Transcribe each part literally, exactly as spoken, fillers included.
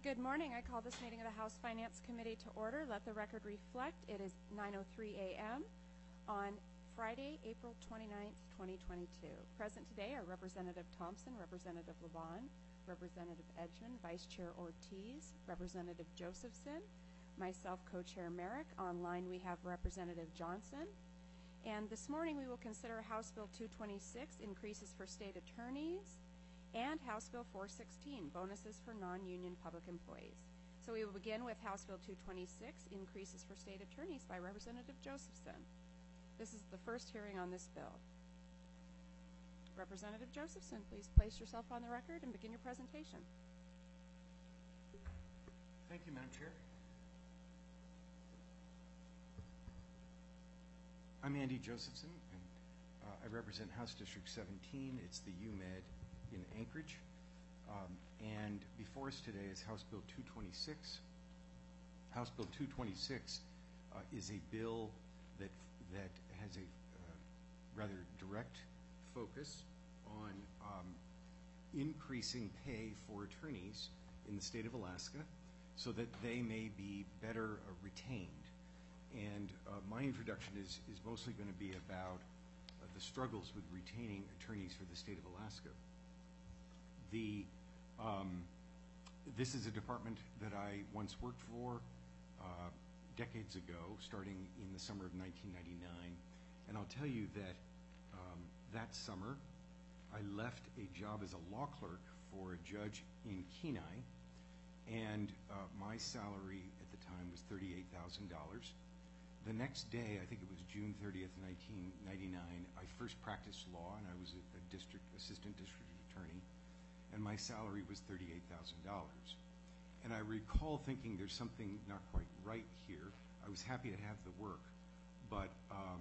Good morning. I call this meeting of the House Finance Committee to order. Let the record reflect it is nine oh three a m on Friday, April twenty-ninth, twenty twenty-two. Present today are Representative Thompson, Representative LeBon, Representative Edgman, Vice Chair Ortiz, Representative Josephson, myself, Co-Chair Merrick. Online we have Representative Johnson. And this morning we will consider House Bill two twenty-six, increases for state attorneys, and House Bill four sixteen, bonuses for non-union public employees. So we will begin with House Bill two twenty-six, increases for state attorneys, by Representative Josephson. This is the first hearing on this bill. Representative Josephson, please place yourself on the record and begin your presentation. Thank you, Madam Chair. I'm Andy Josephson, and uh, I represent House District seventeen. It's the U M E D in Anchorage. Um, and before us today is House Bill two twenty-six. House Bill two twenty-six uh, is a bill that that has a uh, rather direct focus on um, increasing pay for attorneys in the state of Alaska so that they may be better uh, retained. And uh, my introduction is, is mostly going to be about uh, the struggles with retaining attorneys for the state of Alaska. The, um, this is a department that I once worked for uh, decades ago, starting in the summer of nineteen ninety-nine. And I'll tell you that um, that summer I left a job as a law clerk for a judge in Kenai, and uh, my salary at the time was thirty-eight thousand dollars. The next day, I think it was June thirtieth, nineteen ninety-nine, I first practiced law, and I was a, a district assistant district attorney, and my salary was thirty-eight thousand dollars. And I recall thinking there's something not quite right here. I was happy to have the work, but um,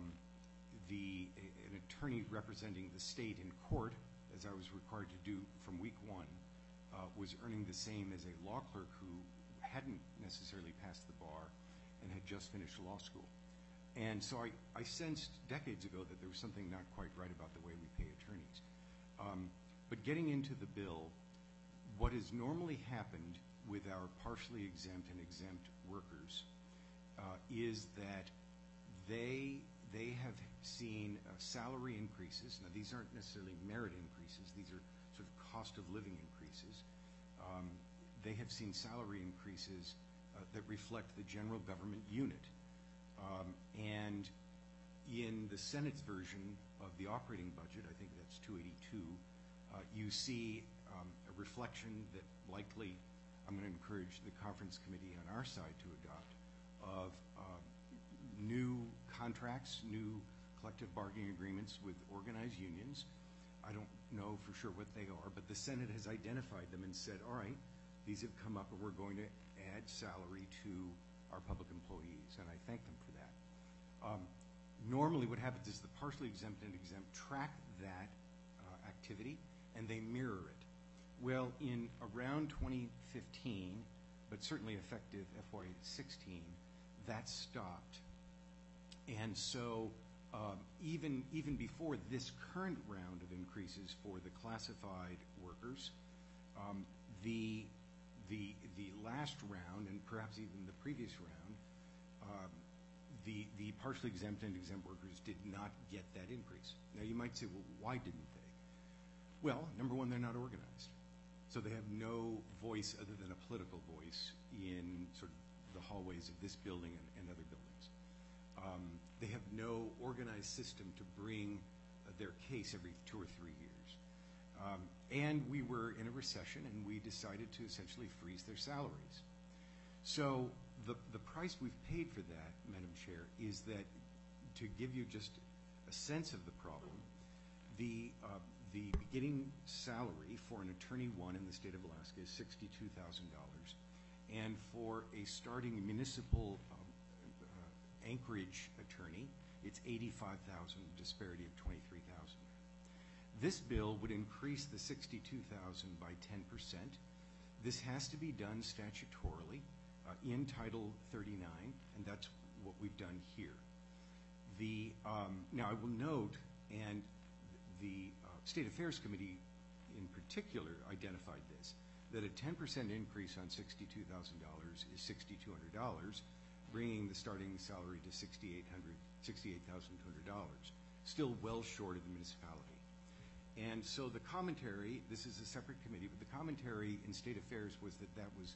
the a, an attorney representing the state in court, as I was required to do from week one, uh, was earning the same as a law clerk who hadn't necessarily passed the bar and had just finished law school. And so I, I sensed decades ago that there was something not quite right about the way we pay attorneys. Um, but getting into the bill, what has normally happened with our partially exempt and exempt workers uh, is that they, they have seen uh, salary increases. Now, these aren't necessarily merit increases. These are sort of cost of living increases. Um, they have seen salary increases Uh, that reflect the general government unit. Um, and in the Senate's version of the operating budget, I think that's two eighty-two, uh, you see um, a reflection that likely I'm going to encourage the conference committee on our side to adopt of uh, new contracts, new collective bargaining agreements with organized unions. I don't know for sure what they are, but the Senate has identified them and said, all right, these have come up and we're going to add salary to our public employees, and I thank them for that. Um, normally what happens is the partially exempt and exempt track that uh, activity and they mirror it. Well, in around twenty fifteen, but certainly effective F Y sixteen, that stopped. And so um, even, even before this current round of increases for the classified workers, um, the The, the last round, and perhaps even the previous round, um, the, the partially exempt and exempt workers did not get that increase. Now you might say, well, why didn't they? Well, number one, they're not organized. So they have no voice other than a political voice in sort of the hallways of this building and, and other buildings. Um, they have no organized system to bring uh, their case every two or three years. Um, and we were in a recession, and we decided to essentially freeze their salaries. So the, the price we've paid for that, Madam Chair, is that, to give you just a sense of the problem, the, uh, the beginning salary for an attorney one in the state of Alaska is sixty-two thousand dollars. And for a starting municipal um, uh, Anchorage attorney, it's eighty-five thousand dollars, disparity of twenty-three thousand dollars. This bill would increase the sixty-two thousand dollars by ten percent. This has to be done statutorily uh, in Title thirty-nine, and that's what we've done here. The, um, now I will note, and the uh, State Affairs Committee in particular identified this, that a ten percent increase on sixty-two thousand dollars is six thousand two hundred dollars, bringing the starting salary to sixty-eight thousand two hundred dollars, still well short of the municipality. And so the commentary, this is a separate committee, but the commentary in State Affairs was that that was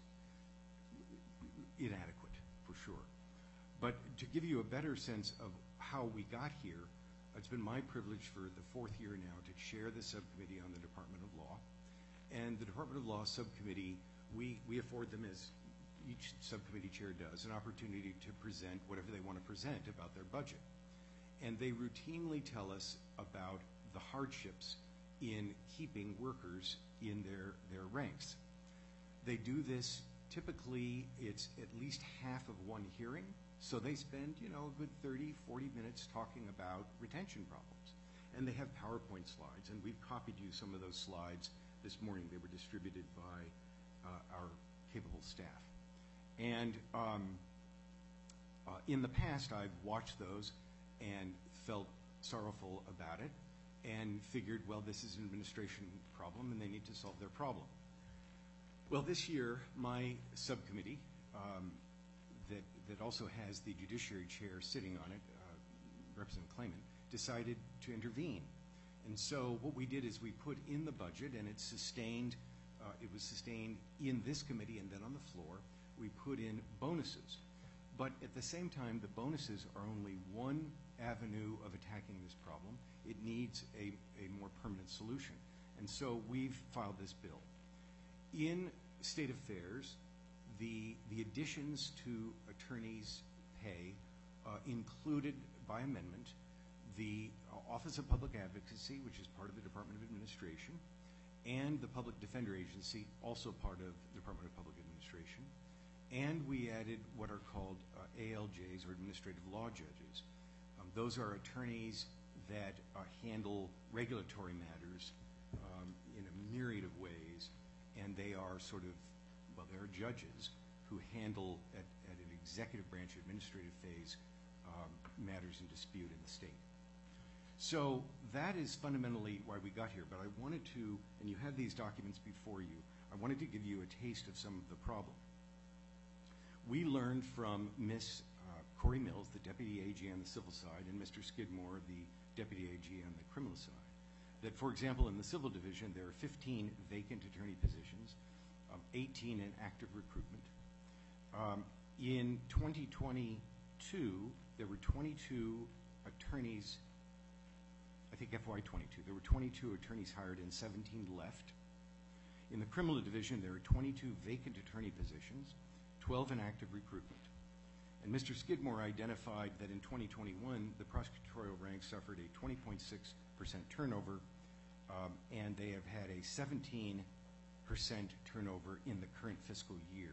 inadequate, for sure. But to give you a better sense of how we got here, it's been my privilege for the fourth year now to chair the subcommittee on the Department of Law. And the Department of Law subcommittee, we, we afford them, as each subcommittee chair does, an opportunity to present whatever they want to present about their budget. And they routinely tell us about the hardships in keeping workers in their, their ranks. They do this, typically it's at least half of one hearing, so they spend, you know, a good thirty, forty minutes talking about retention problems. And they have PowerPoint slides, and we've copied you some of those slides this morning. They were distributed by uh, our capable staff. And um, uh, in the past, I've watched those and felt sorrowful about it and figured, well, this is an administration problem and they need to solve their problem. Well, this year, my subcommittee, um, that, that also has the Judiciary Chair sitting on it, uh, Representative Clayman, decided to intervene. And so what we did is we put in the budget, and it's sustained, uh, it was sustained in this committee and then on the floor, we put in bonuses. But at the same time, the bonuses are only one avenue of attacking this problem. It needs a, a more permanent solution. And so we've filed this bill. In State Affairs, the, the additions to attorneys' pay uh, included, by amendment, the uh, Office of Public Advocacy, which is part of the Department of Administration, and the Public Defender Agency, also part of the Department of Public Administration. And we added what are called uh, A L Js, or Administrative Law Judges. Um, those are attorneys that uh, handle regulatory matters um, in a myriad of ways, and they are sort of, well, they are judges who handle at, at an executive branch administrative phase um, matters in dispute in the state. So that is fundamentally why we got here, but I wanted to, and you have these documents before you, I wanted to give you a taste of some of the problem. We learned from Miss Uh, Corey Mills, the Deputy A G on the civil side, and Mister Skidmore, the Deputy A G on the criminal side, that, for example, in the civil division, there are fifteen vacant attorney positions, um, eighteen in active recruitment. Um, in twenty twenty-two, there were twenty-two attorneys, I think F Y twenty-two, there were twenty-two attorneys hired and seventeen left. In the criminal division, there are twenty-two vacant attorney positions, twelve in active recruitment. And Mister Skidmore identified that in twenty twenty-one, the prosecutorial ranks suffered a twenty point six percent turnover, um, and they have had a seventeen percent turnover in the current fiscal year.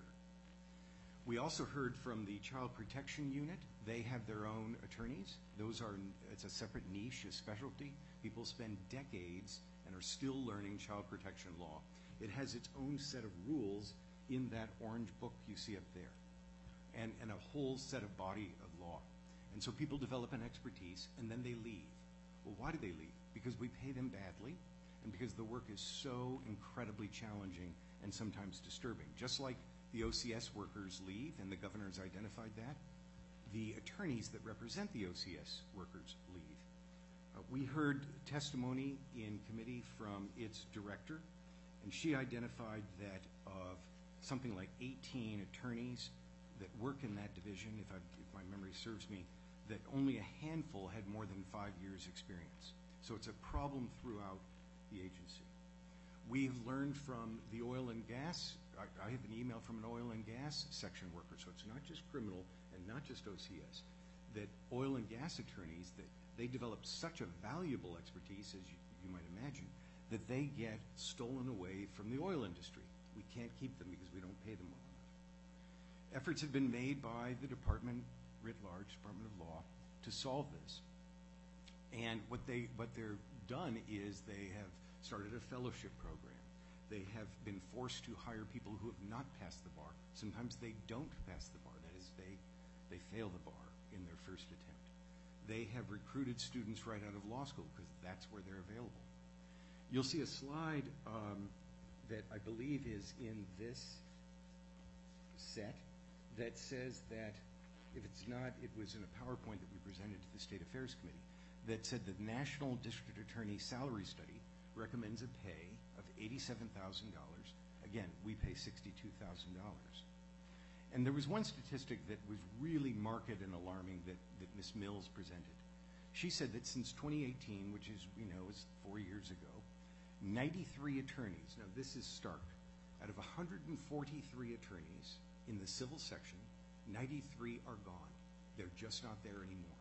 We also heard from the Child Protection Unit. They have their own attorneys. Those are, it's a separate niche, a specialty. People spend decades and are still learning child protection law. It has its own set of rules in that orange book you see up there, and, and a whole set of body of law. And so people develop an expertise, and then they leave. Well, why do they leave? Because we pay them badly, and because the work is so incredibly challenging and sometimes disturbing. Just like the O C S workers leave, and the governor has identified that, the attorneys that represent the O C S workers leave. Uh, we heard testimony in committee from its director, and she identified that of something like eighteen attorneys that work in that division, if, I've, if my memory serves me, that only a handful had more than five years experience. So it's a problem throughout the agency. We've learned from the oil and gas, I, I have an email from an oil and gas section worker, so it's not just criminal and not just O C S, that oil and gas attorneys, that they develop such a valuable expertise, as you, you might imagine, that they get stolen away from the oil industry. We can't keep them because we don't pay them well enough. Efforts have been made by the department, writ large, Department of Law, to solve this. And what, they, what they're done is they have started a fellowship program. They have been forced to hire people who have not passed the bar. Sometimes they don't pass the bar. That is, they, they fail the bar in their first attempt. They have recruited students right out of law school because that's where they're available. You'll see a slide um, that I believe is in this set that says that, if it's not, it was in a PowerPoint that we presented to the State Affairs Committee, that said the National District Attorney Salary Study recommends a pay of eighty-seven thousand dollars. Again, we pay sixty-two thousand dollars. And there was one statistic that was really marked and alarming that, that Miz Mills presented. She said that since twenty eighteen, which is, we know, is four years ago, ninety-three attorneys, now this is stark, out of one hundred forty-three attorneys in the civil section, ninety-three are gone. They're just not there anymore.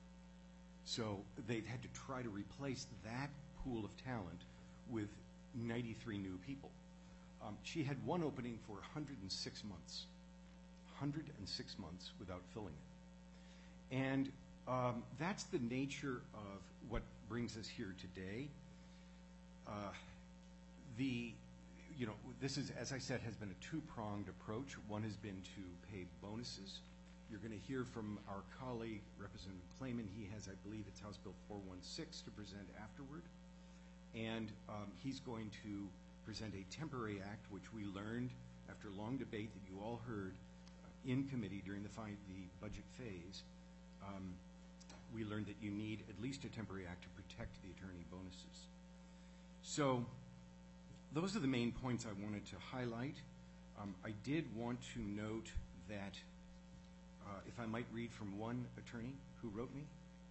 So they've had to try to replace that pool of talent with ninety-three new people. Um, she had one opening for one hundred six months. one hundred six months without filling it. And um, that's the nature of what brings us here today. Uh, the, you know, this is, as I said, has been a two-pronged approach. One has been to pay bonuses. You're going to hear from our colleague, Representative Clayman. He has, I believe, it's House Bill four one six to present afterward. And um, he's going to present a temporary act, which we learned after long debate that you all heard uh, in committee during the, fi the budget phase. Um, we learned that you need at least a temporary act to protect the attorney bonuses. So those are the main points I wanted to highlight. Um, I did want to note that, uh, if I might read from one attorney who wrote me.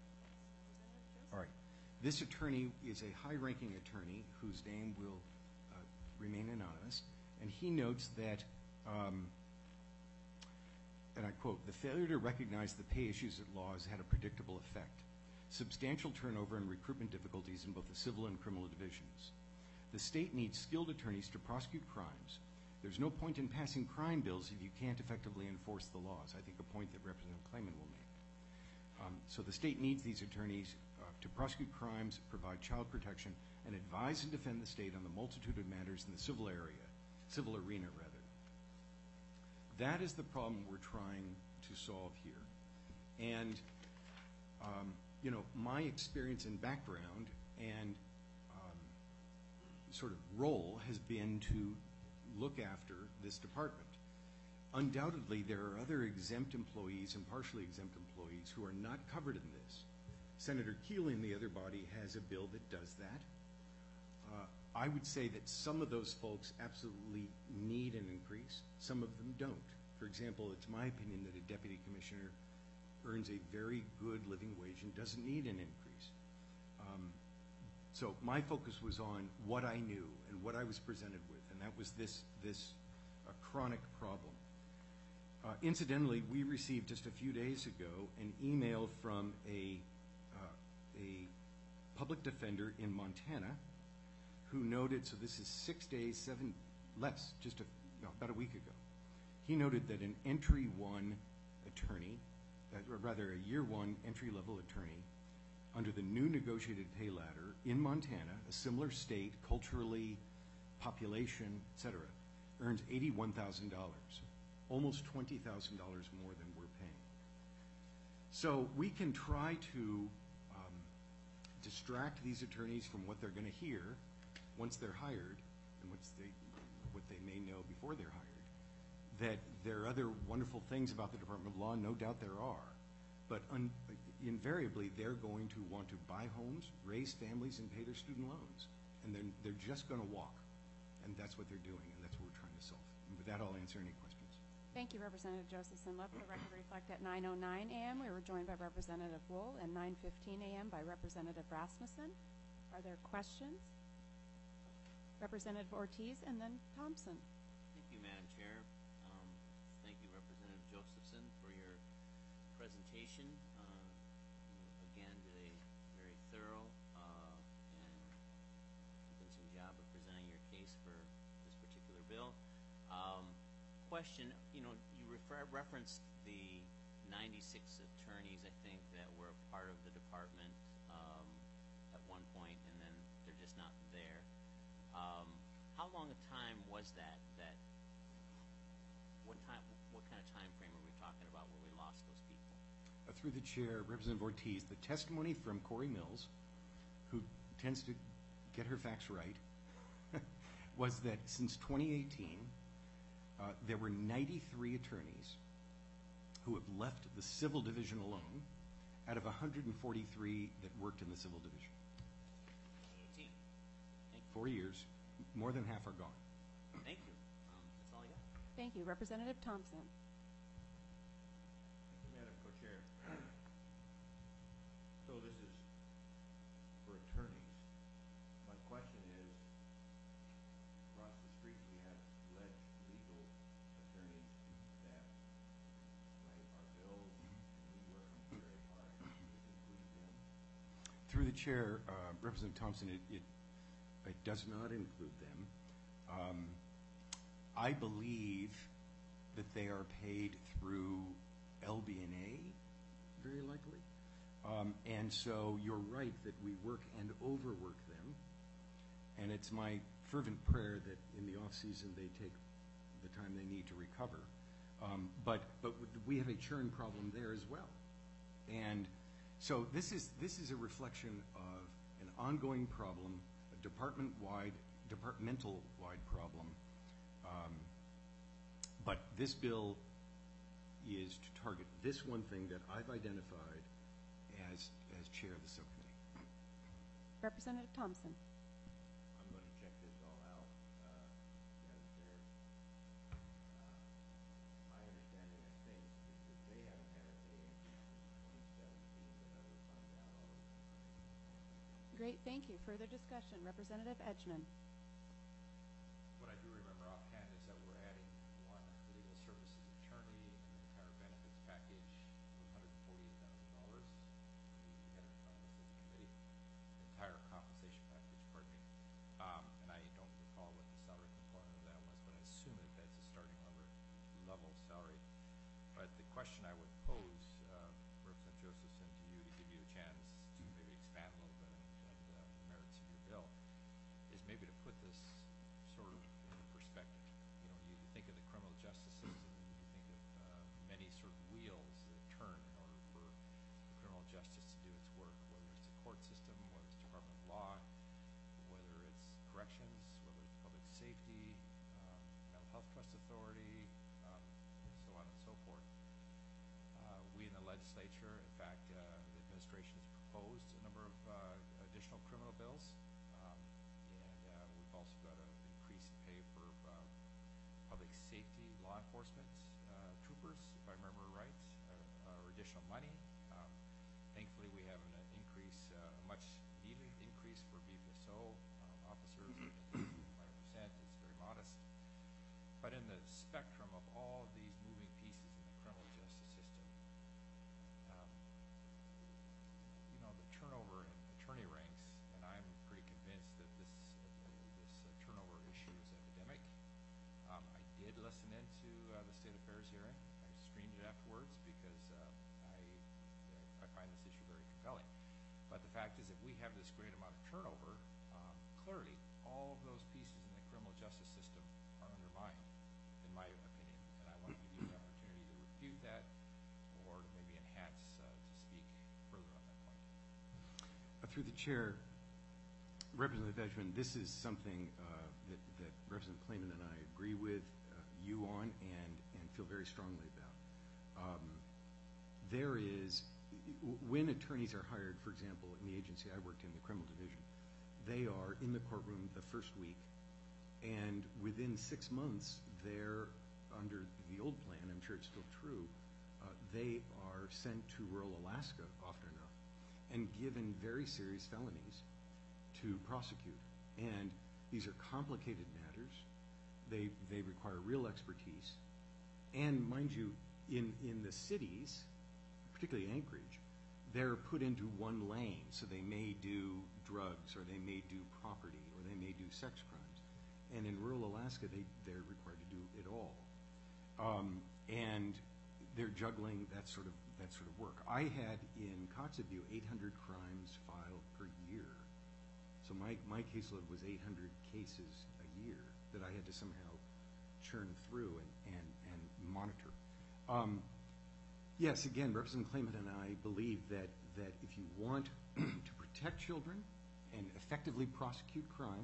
All right. This attorney is a high-ranking attorney whose name will uh, remain anonymous, and he notes that, um, and I quote, "The failure to recognize the pay issues at law has had a predictable effect. Substantial turnover and recruitment difficulties in both the civil and criminal divisions. The state needs skilled attorneys to prosecute crimes. There's no point in passing crime bills if you can't effectively enforce the laws." I think a point that Representative Clayman will make. Um, so the state needs these attorneys uh, to prosecute crimes, provide child protection, and advise and defend the state on the multitude of matters in the civil area, civil arena rather. That is the problem we're trying to solve here. And um, you know, my experience and background and um, sort of role has been to look after this department. Undoubtedly, there are other exempt employees and partially exempt employees who are not covered in this. Senator Keeley in the other body has a bill that does that. Uh, I would say that some of those folks absolutely need an increase. Some of them don't. For example, it's my opinion that a deputy commissioner earns a very good living wage and doesn't need an increase. Um, so my focus was on what I knew and what I was presented with, and that was this, this uh, chronic problem. Uh, incidentally, we received just a few days ago an email from a, uh, a public defender in Montana who noted, so this is six days, seven, less, just a, no, about a week ago. He noted that an entry one attorney, uh, or rather a year one entry level attorney, under the new negotiated pay ladder in Montana, a similar state, culturally, population, et cetera, earns eighty-one thousand dollars. Almost twenty thousand dollars more than we're paying. So we can try to um, distract these attorneys from what they're going to hear once they're hired, and what's they, what they may know before they're hired, that there are other wonderful things about the Department of Law. No doubt there are. But un invariably, they're going to want to buy homes, raise families, and pay their student loans. And they're, they're just going to walk. And that's what they're doing, and that's what we're trying to solve. And with that, I'll answer any questions. Thank you, Representative Josephson. Let the record reflect at nine oh nine a m we were joined by Representative Wool, and nine fifteen a m by Representative Rasmussen. Are there questions? Representative Ortiz and then Thompson. Thank you, Madam Chair. Um, thank you, Representative Josephson, for your presentation. Uh, you again did a very thorough uh, and convincing job of presenting your case for this particular bill. Um, question, you know, you refer, referenced the ninety-six attorneys, I think, that were a part of the department um, at one point, and then they're just not there. Um, how long a time was that? That what time? What kind of time frame are we talking about where we lost those people? Uh, through the chair, Representative Ortiz, the testimony from Corey Mills, who tends to get her facts right, was that since twenty eighteen, uh, there were ninety-three attorneys who have left the civil division alone out of one hundred forty-three that worked in the civil division. eighteen. Thank you. Four years, more than half are gone. Thank you. Um, that's all I got. Thank you. Representative Thompson. Madam Co-Chair, so this is for attorneys. My question is, across the street we have ledge legal attorneys that write our bills, and we work them very hard. Does this include them? Through the chair, uh, Representative Thompson, it, it, it does not include them. Um, I believe that they are paid through L B N A, very likely. Um, and so you're right that we work and overwork them. And it's my fervent prayer that in the off-season they take the time they need to recover. Um, but but we have a churn problem there as well. And so this is this is a reflection of an ongoing problem, a department-wide, departmental-wide problem. Um, but this bill is to target this one thing that I've identified as as chair of the subcommittee. Representative Thompson. I'm going to check this all out, uh, Madam Chair. Uh, my understanding, I think, is that they haven't had a pay increase since twenty seventeen that I would find out all of this. Great, thank you. Further discussion. Representative Edgman. What I do remember offhand is that we're adding one legal services attorney and the entire benefits package of one hundred forty-eight thousand dollars. We had it on this as a committee, the entire compensation package, pardon me. Um, and I don't recall what the salary component of that was, but I assume that that's a starting level, level salary. But the question I would pose, uh, Representative Josephson, to you to give you a chance to maybe expand a little bit on the merits of your bill, is maybe to put this sort of in perspective. You know, you think of the criminal justice system, you think of uh, many sort of wheels that turn in order for the criminal justice to do its work, whether it's the court system, whether it's Department of Law, whether it's corrections, whether it's public safety, um, mental health trust authority, um, so on and so forth. Uh, we in the legislature, in fact, uh, the administration has proposed a number of uh, additional criminal bills. Um, and uh, we've also got an increased pay for uh, public safety, law enforcement uh, troopers, if I remember right, uh, or additional money. Um, thankfully, we have an increase, uh, a much needed increase for B P S O uh, officers, five percent. It's very modest. But in the spectrum of all of these moving pieces in the criminal justice system, um, you know, the turnover in attorney ranks, and I'm pretty convinced that this uh, this uh, turnover issue is epidemic. Um, I did listen into uh, the State Affairs hearing. I streamed it afterwards because uh, I I find this issue very compelling. But the fact is, if we have this great amount of turnover, um, clearly all of those pieces in the criminal justice system are undermined, in my opinion. And I want to give you the opportunity to refute that, or to maybe enhance uh, to speak further on that point. Uh, through the chair, Representative Edgman, this is something uh, that, that Representative Clayman and I agree with uh, you on and, and feel very strongly about. Um, there is, when attorneys are hired, for example, in the agency I worked in, the criminal division, they are in the courtroom the first week, and within six months, they're under the old plan, I'm sure it's still true, uh, they are sent to rural Alaska often enough and given very serious felonies to prosecute. And these are complicated matters. They, they require real expertise. And mind you, in, in the cities, particularly Anchorage, they're put into one lane. So they may do drugs, or they may do property, or they may do sex crimes. And in rural Alaska, they, they're required to do it all. Um, and they're juggling that sort of that sort of work. I had in Kotzebue eight hundred crimes filed per year. So my, my caseload was eight hundred cases a year that I had to somehow churn through and, and, and monitor. Um, yes, again, Representative Clayman and I believe that, that if you want to protect children and effectively prosecute crime,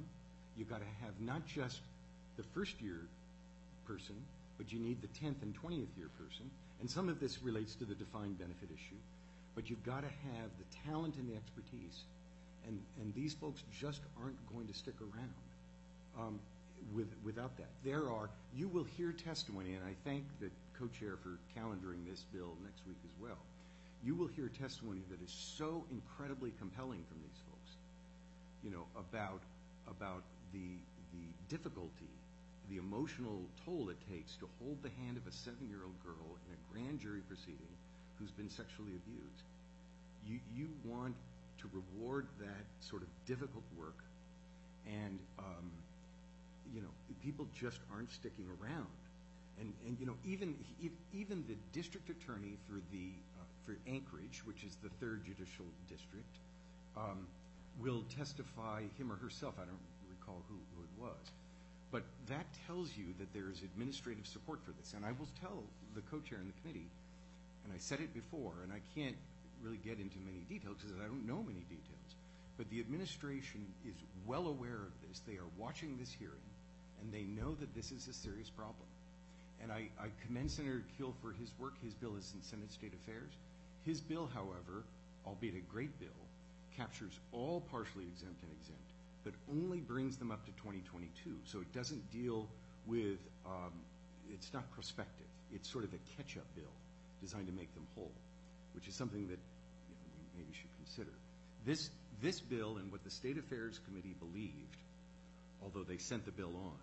You got to have not just the first year person, but you need the tenth and twentieth year person. And some of this relates to the defined benefit issue. But you've got to have the talent and the expertise. And, and these folks just aren't going to stick around um, with, without that. There are, you will hear testimony, and I thank the co-chair for calendaring this bill next week as well. You will hear testimony that is so incredibly compelling from these folks, you know, about, about the, the difficulty, the emotional toll it takes to hold the hand of a seven-year-old girl in a grand jury proceeding who's been sexually abused. You, you want to reward that sort of difficult work, and um, you know, people just aren't sticking around. And, and you know, even even the district attorney for the uh, for Anchorage, which is the third judicial district, um, will testify, him or herself. I don't recall who, who it was, but that tells you that there is administrative support for this. And I will tell the co-chair in the committee, and I said it before, and I can't really get into many details because I don't know many details, but the administration is well aware of this. They are watching this hearing, and they know that this is a serious problem. And I, I commend Senator Keel for his work. His bill is in Senate State Affairs. His bill, however, albeit a great bill, captures all partially exempt and exempt, but only brings them up to twenty twenty-two. So it doesn't deal with, um, it's not prospective. It's sort of a catch-up bill designed to make them whole, which is something that, you know, we maybe should consider. This, this bill and what the State Affairs Committee believed, although they sent the bill on,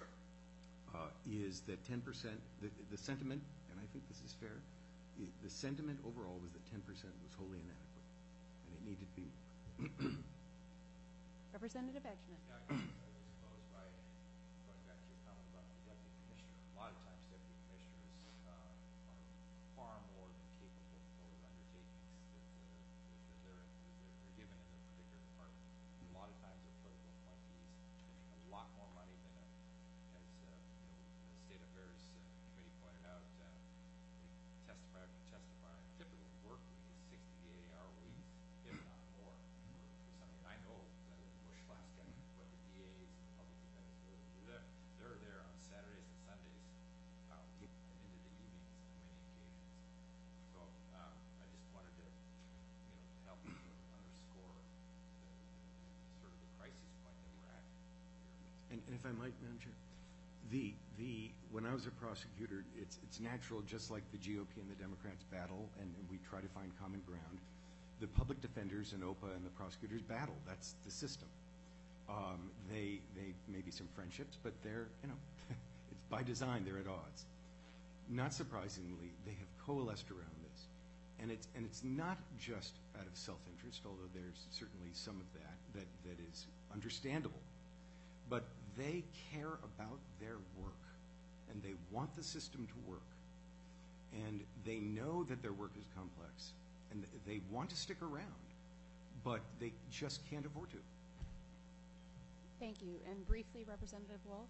uh, is that ten percent, the, the sentiment, and I think this is fair, i the sentiment overall was that ten percent was wholly inadequate, and it needed to be more. Representative Edgman. Yeah, I was closed by going back to your comment about the deputy commissioner. A lot of times deputy commissioners uh, are far more than capable for the undertakings that, uh, that they're, they're, they're given in their particular department. A lot of times they're political appointees. They make a lot more money than, a, as uh, you know, the State Affairs uh, Committee pointed out, uh, they testify after testify. Typical work week is sixty to eighty hour weeks, if not more. For, for something I know, I live in Bush, Alaska, what the D As and the public defenders do, they're, they're there on Saturdays and Sundays, out and into the evenings on many occasions. So um, I just wanted to, you know, to help underscore the, the sort of the crisis point that we're at here. And, and if I might, Madam Chair, the, the, when I was a prosecutor, it's, it's natural, just like the G O P and the Democrats battle, and, and we try to find common ground, the public defenders and O P A and the prosecutors battle. That's the system. Um, they, they may be some friendships, but they're, you know, it's by design, they're at odds. Not surprisingly, they have coalesced around this. And it's, and it's not just out of self-interest, although there's certainly some of that, that, that is understandable. But they care about their work, and they want the system to work. And they know that their work is complex, and they want to stick around, but they just can't afford to. Thank you. And briefly, Representative Wool.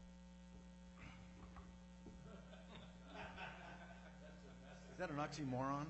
Is that an oxymoron?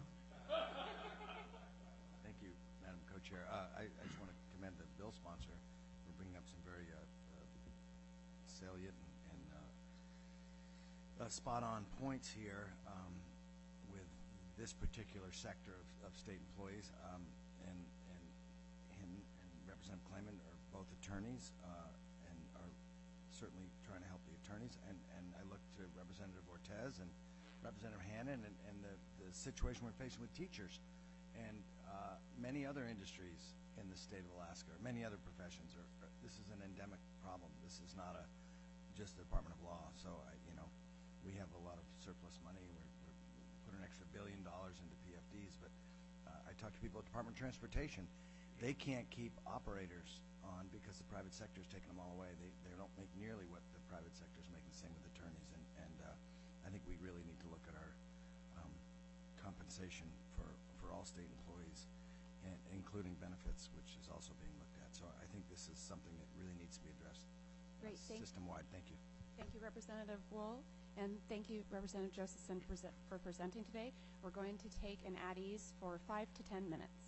Thank you, Madam Co-Chair. Uh, I, I just want to commend the bill sponsor for bringing up some very uh, uh, salient and, and uh, uh, spot-on points here um, with this particular sector of, of state employees. Um, and, and him and Representative Clayman are both attorneys uh, and are certainly trying to help the attorneys. And, and I look to Representative Ortez and Representative Hannan and, and the, the situation we're facing with teachers and uh, many other industries in the state of Alaska, or many other professions. Are, are, this is an endemic problem. This is not a just the Department of Law. So, I, you know, we have a lot of surplus money. We're, we're put an extra billion dollars into P F Ds, but uh, I talk to people at the Department of Transportation. They can't keep operators on because the private sector is taking them all away. They, they don't make nearly what the private sector is making. Same with attorneys. And, and uh, I think we really need to look at our um, compensation for, for all state employees, and including benefits, which is also being looked at. So I think this is something that really needs to be addressed Great, uh, thank- system-wide. Thank you. Thank you, Representative Wool, and thank you, Representative Josephson, for present- for presenting today. We're going to take an at ease for five to ten minutes.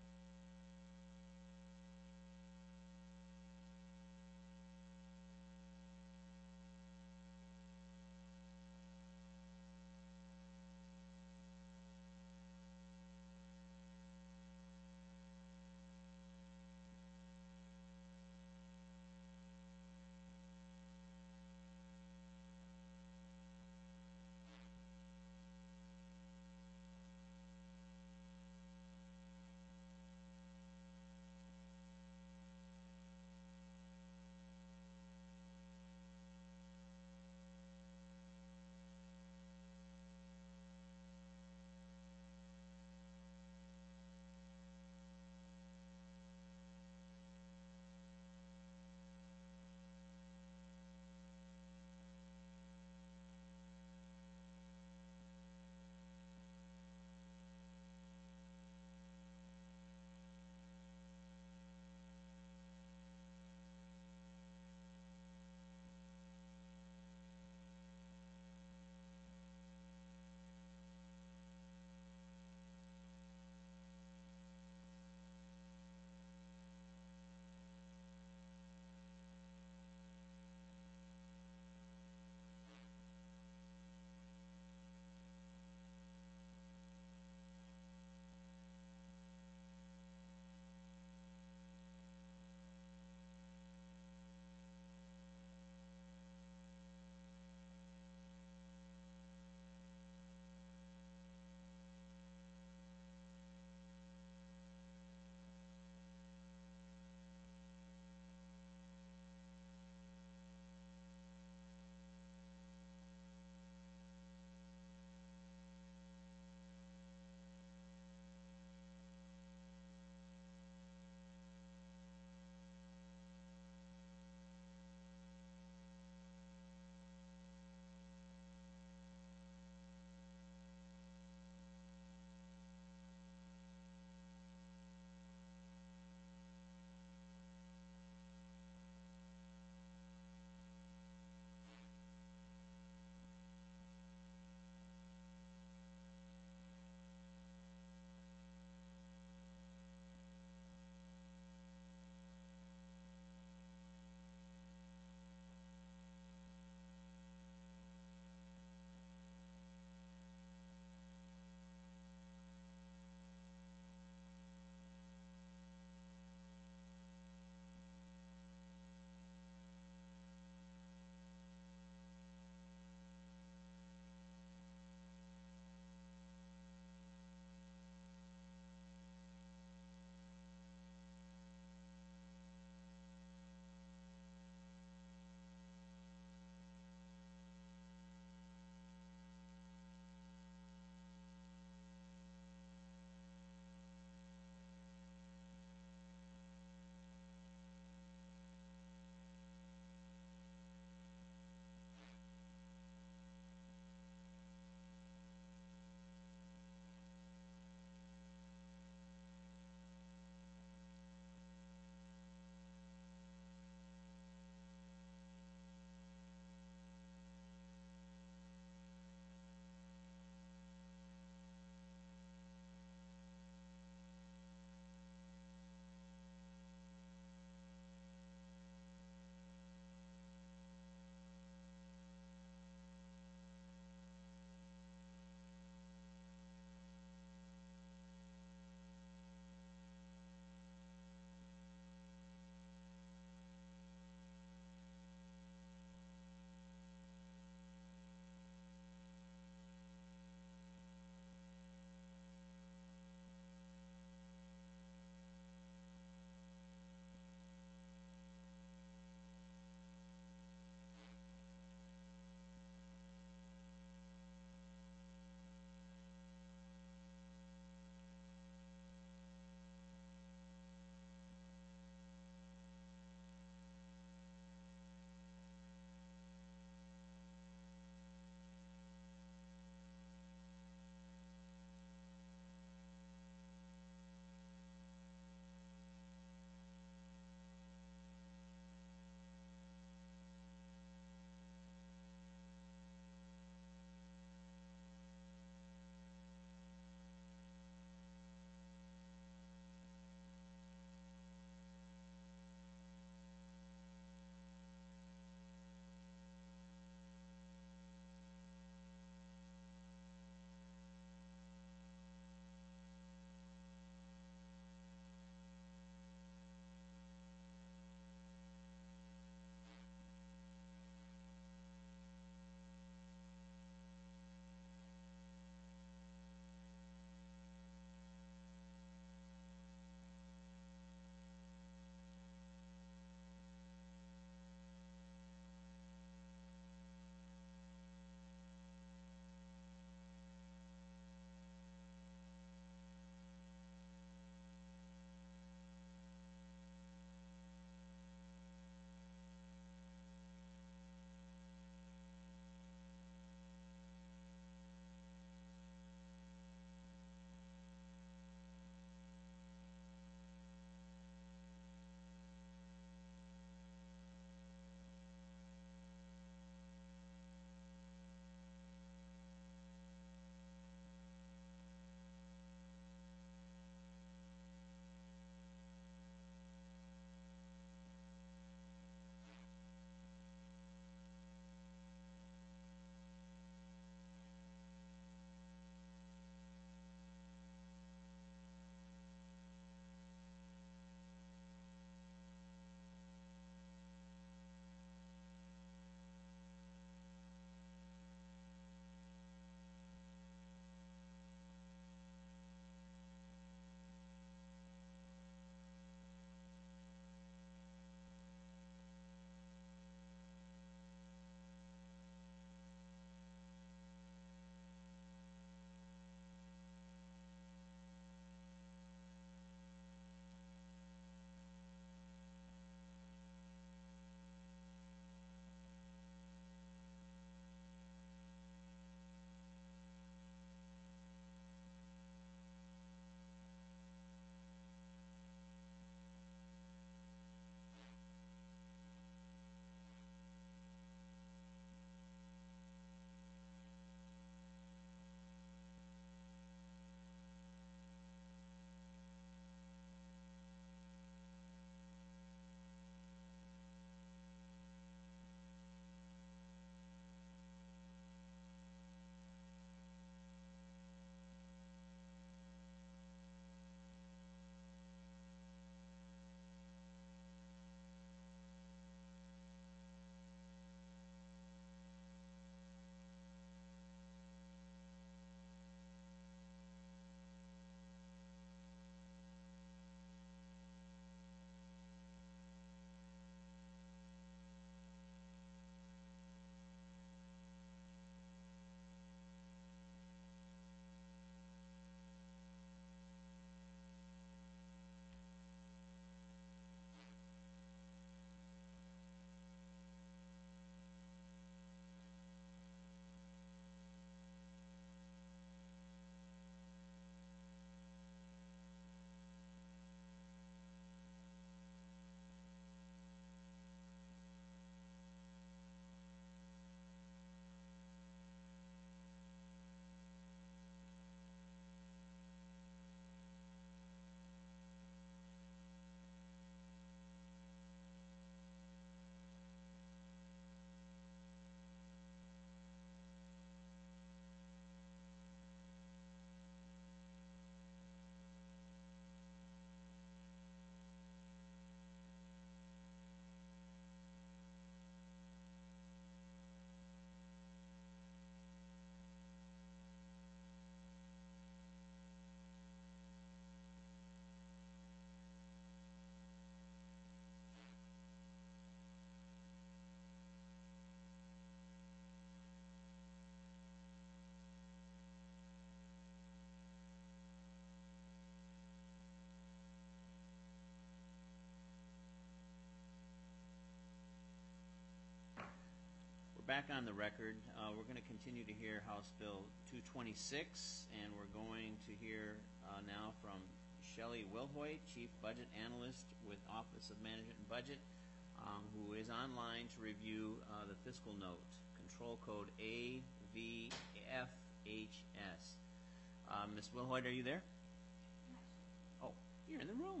back on the record. Uh, we're going to continue to hear House Bill two twenty-six, and we're going to hear uh, now from Shelley Wilhoit, Chief Budget Analyst with Office of Management and Budget, um, who is online to review uh, the fiscal note, control code A V F H S. Uh, Miz Wilhoit, are you there? Oh, you're in the room.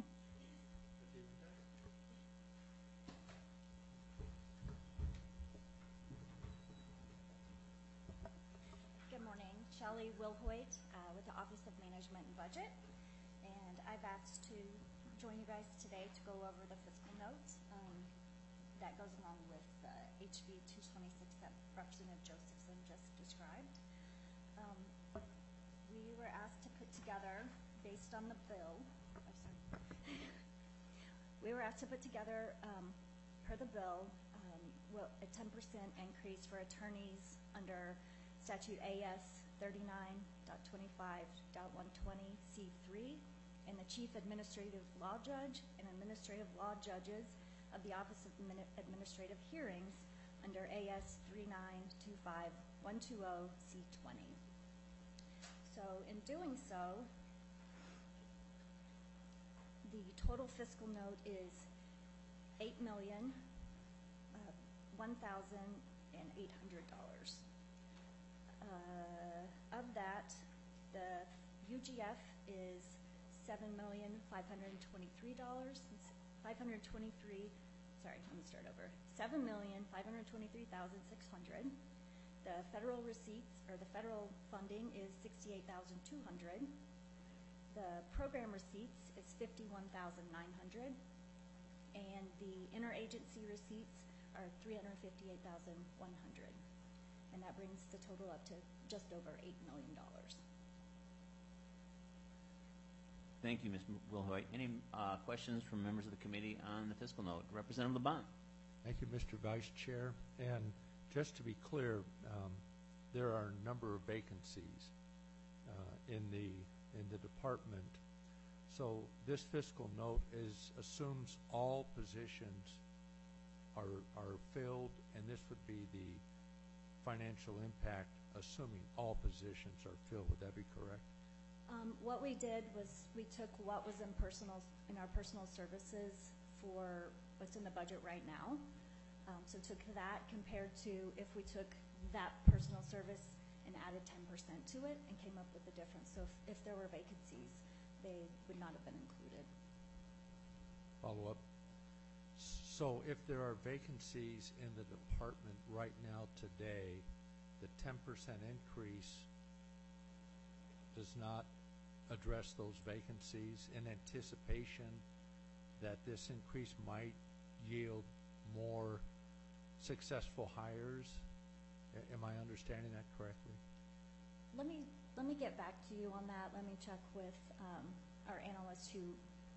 Good morning. Shelley Wilhoit uh, with the Office of Management and Budget. And I've asked to join you guys today to go over the fiscal note um, that goes along with uh, H B two twenty-six that Representative Josephson just described. Um, we were asked to put together, based on the bill, oh, sorry. we were asked to put together, um, per the bill, um, well, a ten percent increase for attorneys under Statute A S thirty-nine twenty-five one twenty C three, and the Chief Administrative Law Judge and Administrative Law Judges of the Office of Admin Administrative Hearings under A S thirty-nine twenty-five one twenty C twenty. So in doing so, the total fiscal note is eight million uh, one thousand and eight hundred dollars. Uh, of that, the U G F is seven million five hundred twenty-three dollars. Five hundred twenty-three. Sorry, let me start over. Seven million five hundred twenty-three thousand six hundred. The federal receipts or the federal funding is sixty-eight thousand two hundred. The program receipts is fifty-one thousand nine hundred, and the interagency receipts are three hundred fifty-eight thousand one hundred. And that brings the total up to just over eight million dollars. Thank you, Miz Wilhoit. Any uh, questions from members of the committee on the fiscal note? Representative LeBon. Thank you, Mister Vice Chair. And just to be clear, um, there are a number of vacancies uh, in the in the department. So this fiscal note is assumes all positions are are filled, and this would be the financial impact, assuming all positions are filled. Would that be correct? Um, what we did was we took what was in personal in our personal services for what's in the budget right now. Um, so took that compared to if we took that personal service and added ten percent to it and came up with the difference. So if, if there were vacancies, they would not have been included. Follow up. So if there are vacancies in the department right now today, the ten percent increase does not address those vacancies in anticipation that this increase might yield more successful hires. A- Am I understanding that correctly? Let me let me get back to you on that. Let me check with um, our analyst who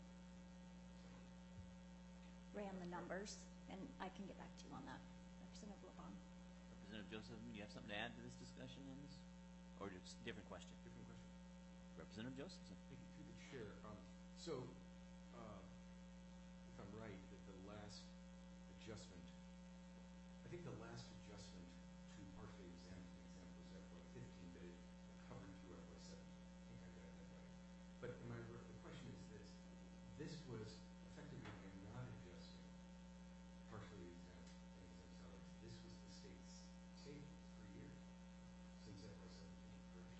ran the numbers, and I can get back to you on that. Representative LeBon. Representative Joseph, do you have something to add to this discussion on this? Or just a different question? Different question. Representative Josephson. Thank you, through the chair. Um, so, uh, if I'm right, that the last adjustment, I think the last adjustment to partially exempt and exempt was F Y fifteen, but it covered through F Y seventeen. I think I got that right. But am I, the question is this: this was effectively we're not adjusting partially exempt and exempt salaries. This was the state's take for years since F Y seventeen, correct?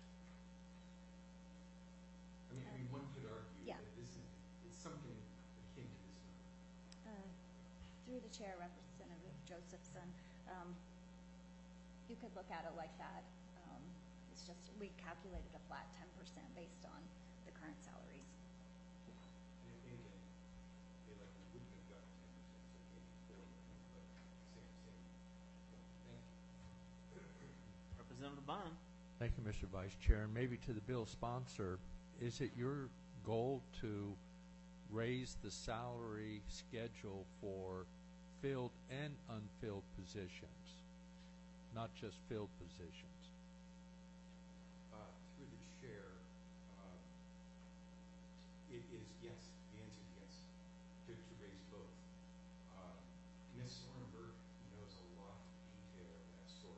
I mean, I mean, one could argue Yeah. that this is it's something akin to this number. Uh, through the chair, Representative Josephson, um, you could look at it like that. Um, it's just we calculated a flat ten percent based on the current salaries. And again, they like we wouldn't have gotten ten percent, so it can't be four, but same, same. Thank you. Representative LeBon. Thank you, Mister Vice Chair. And maybe to the bill sponsor, is it your goal to raise the salary schedule for filled and unfilled positions, not just filled positions? Uh, through the chair, uh, it is yes. The answer is yes. To, to raise both. Uh, Miz Sorenberg knows a lot of detail of that sort.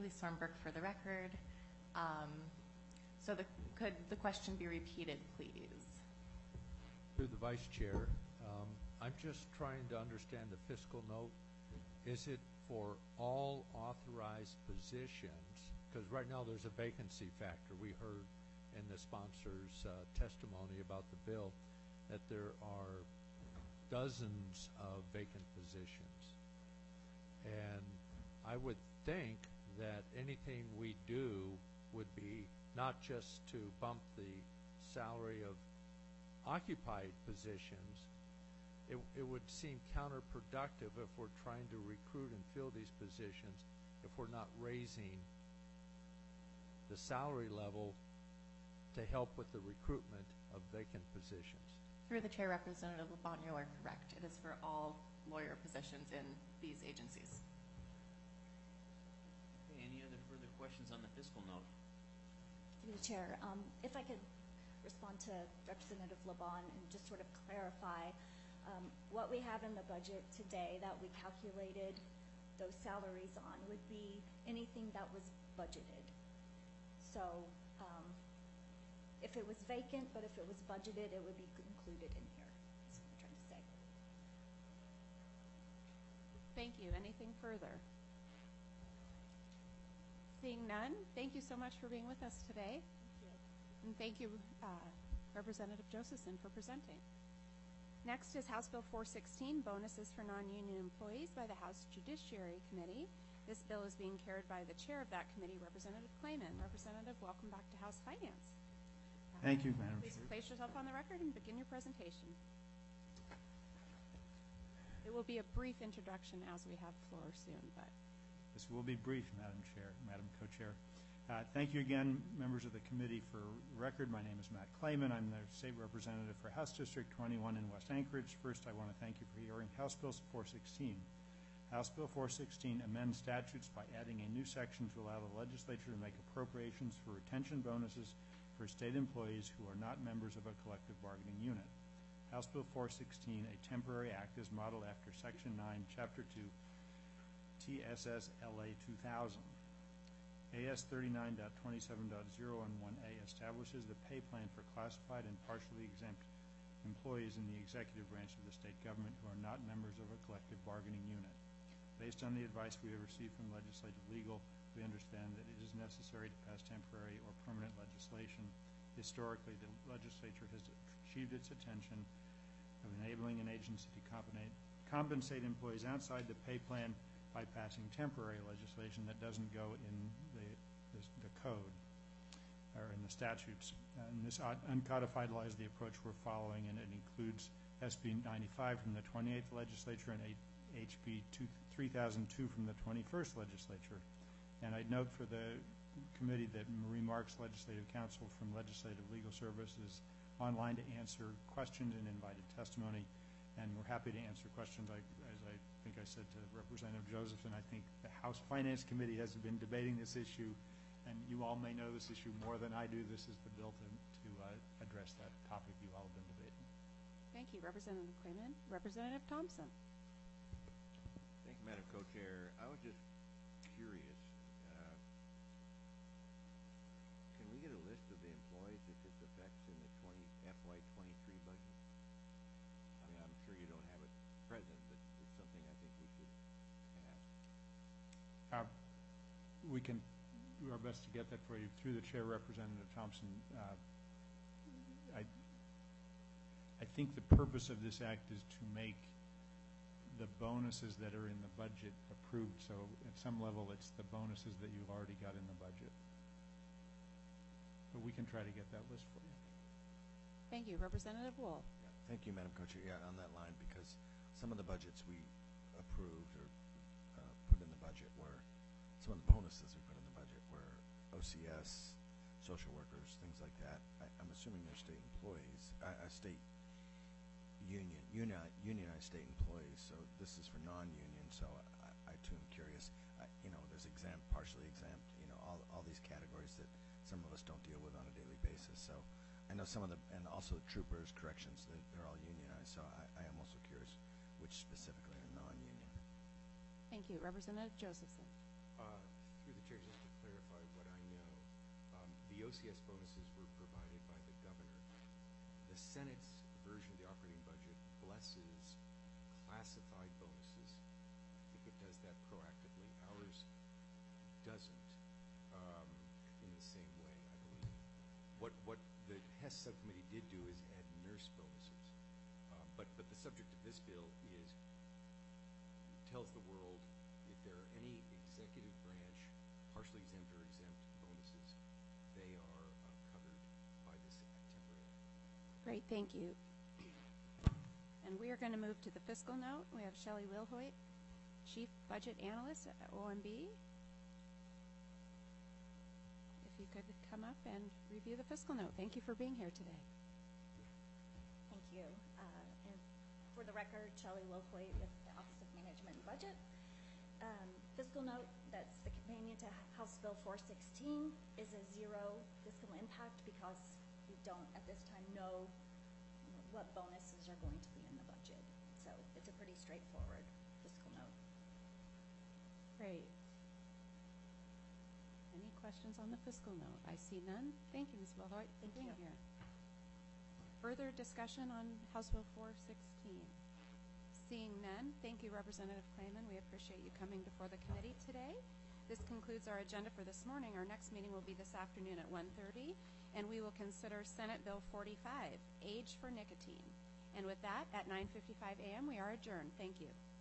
Julie Stormberg for the record. Um, so the, could the question be repeated, please? Through the vice chair, um, I'm just trying to understand the fiscal note. Is it for all authorized positions? Because right now there's a vacancy factor. We heard in the sponsor's uh, testimony about the bill that there are dozens of vacant positions. And I would think that anything we do would be not just to bump the salary of occupied positions. It, it would seem counterproductive if we're trying to recruit and fill these positions if we're not raising the salary level to help with the recruitment of vacant positions. Through the chair, Representative LeBon, you are correct. It is for all lawyer positions in these agencies. Okay, any other further questions on the fiscal note? Through the chair, um, if I could respond to Representative LeBon and just sort of clarify um, what we have in the budget today that we calculated those salaries on would be anything that was budgeted. So um, if it was vacant, but if it was budgeted, it would be included in here. That's what I'm trying to say. Thank you. Anything further? Seeing none, thank you so much for being with us today. Thank you. And thank you, uh, Representative Josephson, for presenting. Next is House Bill four sixteen, Bonuses for Non-Union Employees by the House Judiciary Committee. This bill is being carried by the chair of that committee, Representative Clayman. Representative, welcome back to House Finance. Uh, Thank you, Madam Please Chair. place yourself on the record and begin your presentation. It will be a brief introduction as we have floor soon, but This will be brief, Madam Chair, Madam Co-Chair. Uh, thank you again, members of the committee. For record, my name is Matt Clayman. I'm the state representative for House District twenty-one in West Anchorage. First, I want to thank you for hearing House Bill four sixteen. House Bill four sixteen amends statutes by adding a new section to allow the legislature to make appropriations for retention bonuses for state employees who are not members of a collective bargaining unit. House Bill four sixteen, a temporary act, is modeled after Section nine, Chapter two, T S S L A two thousand. A S thirty-nine point twenty-seven point oh and one A establishes the pay plan for classified and partially exempt employees in the executive branch of the state government who are not members of a collective bargaining unit. Based on the advice we have received from legislative legal, we understand that it is necessary to pass temporary or permanent legislation. Historically, the legislature has achieved its intention of enabling an agency to compensate employees outside the pay plan by passing temporary legislation that doesn't go in the, the, the code or in the statutes. And this uncodified law is the approach we're following, and it includes S B ninety-five from the twenty-eighth legislature and H B three thousand two from the twenty-first legislature. And I'd note for the committee that Marie Marks, legislative counsel from Legislative Legal Service, is online to answer questions and invited testimony. And we're happy to answer questions. I, as I think I said to Representative Josephson, I think the House Finance Committee has been debating this issue, and you all may know this issue more than I do. This is the bill to, to uh, address that topic you all have been debating. thank you, Representative Clayman. Representative Thompson. Thank you, Madam Co-Chair. I was just curious. Uh, can we get a list of the employees that this affects in the twenty F Y twenty-three budget? I mean, I'm sure you don't have it present, but it's something I think we should ask. Uh, we can do our best to get that for you through the chair, Representative Thompson. Uh, I, I think the purpose of this act is to make the bonuses that are in the budget approved. So at some level, it's the bonuses that you've already got in the budget. But we can try to get that list for you. Thank you, Representative Wool. Yeah, thank you, Madam Co-Chair. Yeah, on that line, because some of the budgets we approved or uh, put in the budget were, some of the bonuses we put in the budget were O C S, social workers, things like that. I, I'm assuming they're state employees, uh, uh, state union, union, unionized state employees. So this is for non-union. So I, I too am curious. I, you know, there's exempt, partially exempt. You know, all all these categories that some of us don't deal with on a daily basis. So I know some of the, and also troopers, corrections, they're, they're all unionized. So I, I am also curious which specifically are non-union. Thank you, Representative Josephson. Uh, through the Chair, just to clarify what I know, um, the O C S bonuses were provided by the governor. The Senate's version of the operating budget blesses classified bonuses. I think it does that proactively. Ours doesn't um, in the same way, I believe. What what the Hess subcommittee did do is add nurse bonuses. Uh, but but the subject of this bill is tells the world if there are any executive branch partially exempt or exempt bonuses, they are uh, covered by this temporary. Great, thank you. And we are going to move to the fiscal note. We have Shelley Wilhoit, Chief Budget Analyst at O M B. If you could come up and review the fiscal note. Thank you for being here today. Thank you. Uh, and for the record, Shelley Wilhoit with the Office of Management and Budget. Um, fiscal note that's the companion to House Bill four sixteen is a zero fiscal impact because we don't at this time know what bonuses are going to be in the budget. So it's a pretty straightforward fiscal note. Great. Any questions on the fiscal note? I see none. Thank you, Miz Wilhoit, for Thank being you. here. Further discussion on House Bill four sixteen? Seeing none, thank you, Representative Clayman. We appreciate you coming before the committee today. This concludes our agenda for this morning. Our next meeting will be this afternoon at one thirty, and we will consider Senate Bill forty-five, Age for Nicotine. And with that, at nine fifty-five a m, we are adjourned. Thank you.